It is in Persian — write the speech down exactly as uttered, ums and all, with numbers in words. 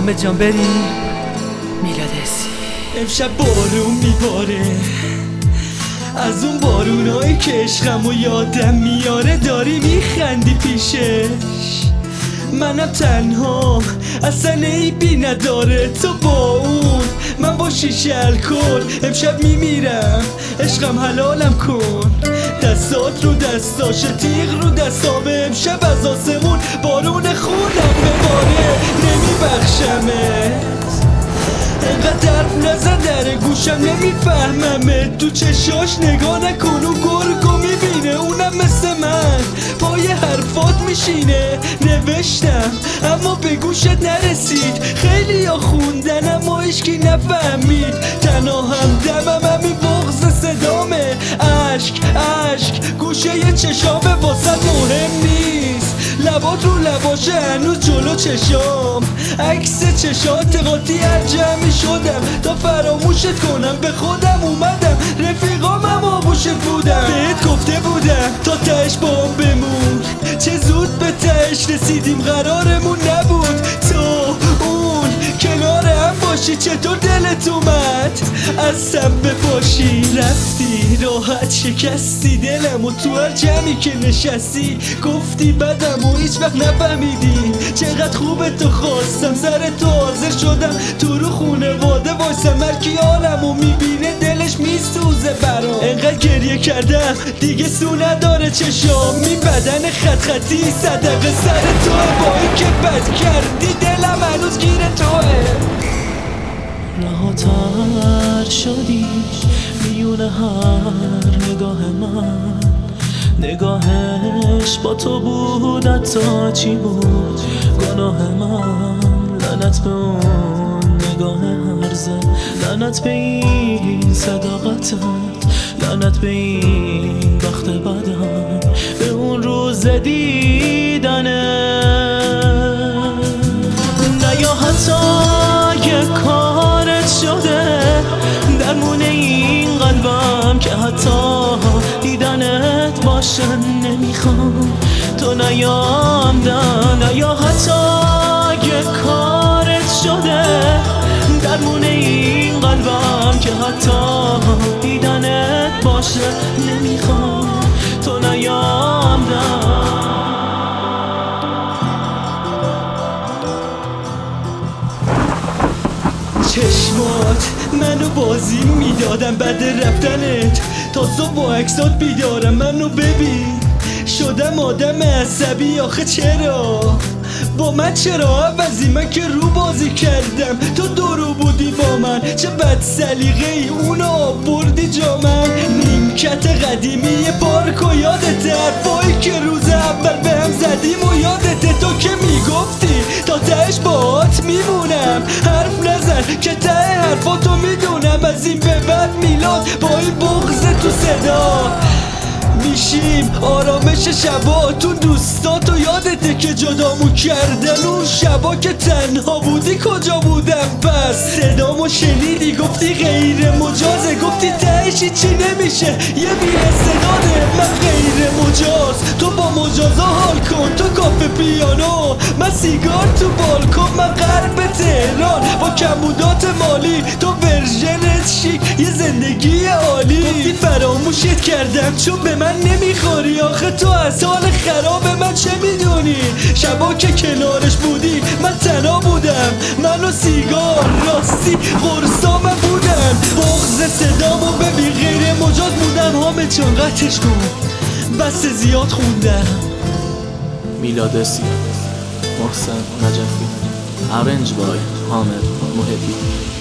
همه جان بریم میلادسی. امشب بارون میباره، از اون بارونایی که عشقمو یادم میاره. داری میخندی پیشش، منم تنها، اصلا عیبی نداره تو با اون، من با شیشه الکل. امشب میمیرم عشقم حلالم کن، دستات رو دستاشه تیغ رو دستامه. امشب از آسمون بارون خونم بباره، نمیبخشمت انقدر حرف نزن در گوشم، نمیفهممه. تو چشاش نگاه نکن و گرگو میبینه، اونم مثل من پای حرفات میشینه. نوشتم اما به گوشت نرسید، خیلی ها خوندن اما هیچکی نفهمید. تنها هم دمم همین بغض صدامه، عشق عشق گوشه ی چشامه واسه مهم نیست. لبات رو لباشه هنوز جلو چشام، عکس چشات قاطی جمعی شدم تا فراموشت کنم. به خودم اومدم رفیقام هم آغوشت بودم، بهت گفته بودم تا تهش با هم بمون. چه زود به تهش رسیدیم قرارمون نبود تو اون کنار هم باشی. چطور دلت اومد از سم بپاشی؟ رفتی راحت شکستی دلم و تو هر جمعی که نشستی گفتی بدم و هیچ وقت نفهمیدی چقدر خوبه. تو خواستم سر تو حاضر شدم، تو رو خونواده وایسم، هر کی حالمو میبینه دلش میسوزه برام. انقدر گریه کردم دیگه سو نداره چشام، می بدن خط خطی صدقه سر توه. با این که بد کردی دلم هنوز گیر توه. رهاتر شدی میونه هر نگاه من، نگاهش با تو بود حتی چی بود گناه من. لعنت به اون نگاه هرزه، لعنت به این صداقتت، لعنت به این وقت بدم، به اون روز دیدنه. نه یا حتی یه کارت شده درمون این قلبم که حتی دیدنت باشن نمیخوام تو نیام دن. نه یا حتی یه کارت شده درمون این قلبم که حتی دیدنت باشه نمیخوام تو نیام دن. چشمات منو بازی میدادم بعد رفتنت، تا صبح با عکسات بیدارم. منو ببین شدم آدم عصبی، آخه چرا با من؟ چرا عوضی؟ من که رو بازی کردم تو دورو بودی با من. چه بد سلیقه ای اونو آوردی جا من. نیمکت قدیمی پارک و یادته، حرفایی که روز اول به هم زدیم و یادته. تو که میگفتی تا تهش باهات میمونم، حرف نزن که ته حرفاتو میدونم. از این به بعد میلاد با این بغض تو صدا میشیم آرامش شبا. تو دوستاتو یادته که جدامو کردن اون شبا که تنها بودی کجا بودم؟ پس صدامو شنیدی گفتی غیر مجازه، گفتی تهش چی نمیشه یه بیره صداده. من غیر مجاز تو با مجازا حال کن، تو کافه پیانو من سیگار تو بالکن. من غرب تهران با کمبودات مالی، تو ورژنت شیک یه زندگی عالی. گفتی فراموشت کردم چون به من نمیخوری، آخه تو از حال خراب من چه میدونی؟ شبا که کنارش بودی من تنها بودم، من و سیگار راستی قرصا من بودم. بغض صدامو ببین غیر مجاز بودم. حامد جان قطعش کن بس زیاد خوندم. میلادسی، محسن نجفی، ارنج بای حامد محبی.